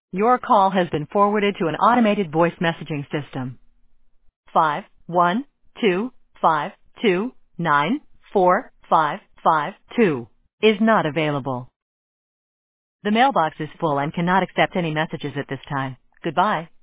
Your call has been forwarded to an automated voice messaging system. 51252945552 is not available. The mailbox is full and cannot accept any messages at this time. Goodbye.